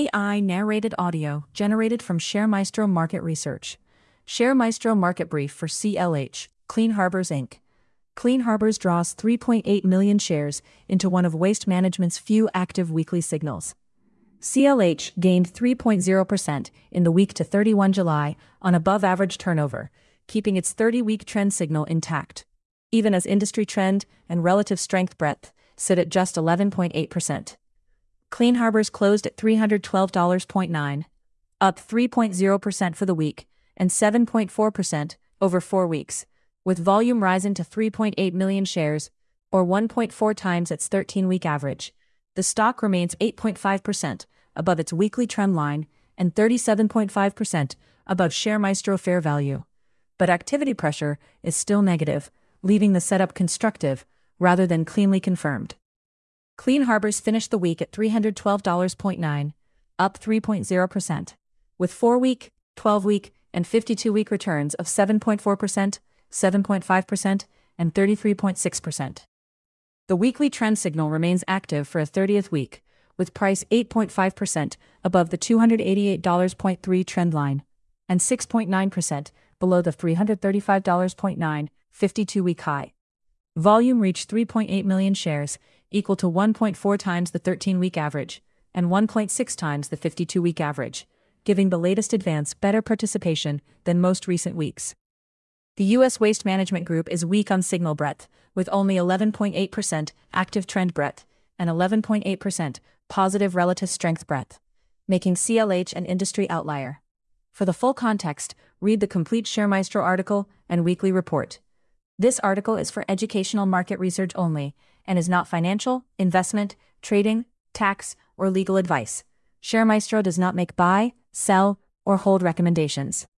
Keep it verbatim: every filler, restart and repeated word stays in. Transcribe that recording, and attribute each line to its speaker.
Speaker 1: A I narrated audio generated from ShareMaestro Market Research. ShareMaestro Market Brief for C L H, Clean Harbors Incorporated. Clean Harbors draws three point eight million shares into one of Waste Management's few active weekly signals. C L H gained three point zero percent in the week to thirty-first of July on above-average turnover, keeping its thirty-week trend signal intact, even as industry trend and relative strength breadth sit at just eleven point eight percent. Clean Harbors closed at three hundred twelve dollars and nine cents, up three point zero percent for the week and seven point four percent over four weeks, with volume rising to three point eight million shares, or one point four times its thirteen-week average. The stock remains eight point five percent above its weekly trend line and thirty-seven point five percent above ShareMaestro fair value. But activity pressure is still negative, leaving the setup constructive rather than cleanly confirmed. Clean Harbors finished the week at three hundred twelve dollars and nine cents, up three point zero percent, with four-week, twelve-week, and fifty-two-week returns of seven point four percent, seven point five percent, and thirty-three point six percent. The weekly trend signal remains active for a thirtieth week, with price eight point five percent above the two hundred eighty-eight dollars and three cents trend line and six point nine percent below the three hundred thirty-five dollars and nine cents fifty-two-week high. Volume reached three point eight million shares, equal to one point four times the thirteen-week average and one point six times the fifty-two-week average, giving the latest advance better participation than most recent weeks. The U S Waste Management Group is weak on signal breadth, with only eleven point eight percent active trend breadth and eleven point eight percent positive relative strength breadth, making C L H an industry outlier. For the full context, read the complete ShareMaestro article and weekly report. This article is for educational market research only and is not financial, investment, trading, tax, or legal advice. ShareMaestro does not make buy, sell, or hold recommendations.